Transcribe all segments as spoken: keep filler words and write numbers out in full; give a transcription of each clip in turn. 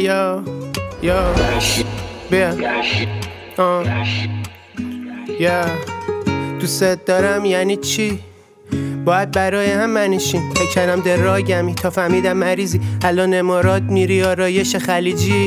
یا یا بیا آه یا دوست دارم یعنی چی؟ باید برای هم منشیم. فکر کردم دراگمی تا فهمیدم مریضی. الان امارات میری آرایش خلیجی.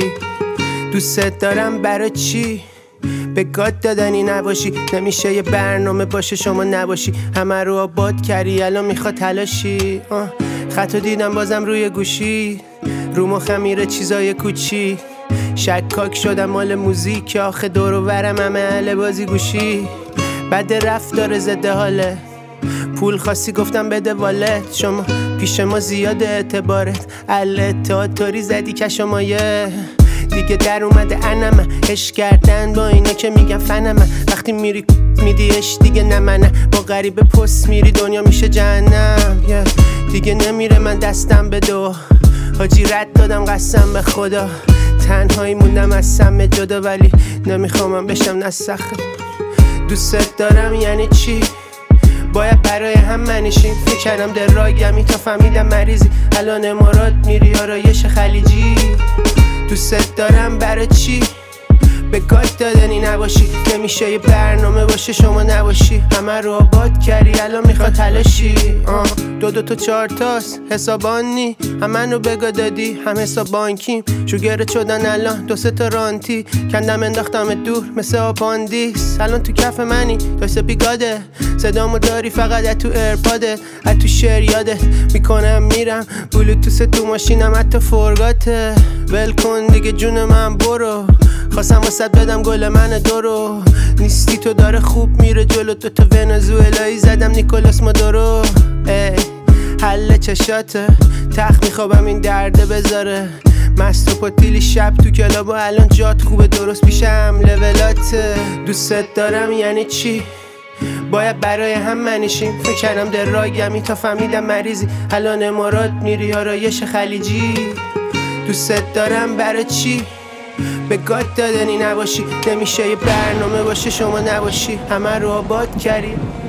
دوست دارم برای چی؟ به گاد دادنی نباشی. نمیشه یه برنامه باشه شما نباشی. همه رو آباد کردی الان میخواد تلاشی. آه. خطو دیدم بازم روی گوشی. رو مخم میره چیزای کوچی. شکاک شدم مال موزیک. آخه دور و برم همه اهل بازی گوشی. بد رفتار زده حاله. پول خواستی گفتم بده والت. شما پیش ما زیاد اعتبارت. الاتحاد طوری زدی که شمایه دیگه در اومده انمه. عشق کردن با اینا که میگن فنمه. وقتی میری میدیش دیگه نمنه. با غریبه پست میری دنیا میشه جهنم. yeah. دیگه نمیره من دستم به دو. حاجی رد دادم قسم به خدا. تنهایی موندم از سم جدا. ولی نمیخوام من بشم نسخه. دوست دارم یعنی چی؟ باید برای هم منشیم. فکر کردم دراگمی تا فهمیدم مریضی. الان امارات میری آرایش خلیجی. دوست دارم برای چی؟ به گاد دادنی نباشی. نمیشه یه برنامه باشه شما نباشی. همه رو آباد کردی الان میخواد تلاشی. آه. دو دو تا چهار تاست حسابانی. همه رو بگا دادی هم حساب بانکیم. شوگرت شدن الان دو سه تا رانتی. کندم انداختم دور مثل آپاندیس. الان تو کف منی داشته بیگاده. صدامو داری فقط از تو ایرپاده. از تو شعر یادت میکنم میرم. بلوتوث تو ماشینم حتی فرگاته. ول کن دیگه جون من برو. خواستم واسه بدم گل من دورو. نیستی تو داره خوب میره جلو. تو تو ونزوئلایی زدم نیکولاس مادورو. ای حل چشاته. تخت میخوابم این درده بذاره. مست و پاتیلی شب تو کلاب و الان جات خوبه درست پیشم لولاته. دوست دارم یعنی چی؟ باید برای هم منشیم. فکر کردم دراگمی تا فهمیدم مریضی. الان امارات میری آرایش خلیجی. دوست دارم برای چی؟ به گاد دادنی نباشی. نمیشه یه برنامه باشه شما نباشی. همه رو آباد کردی.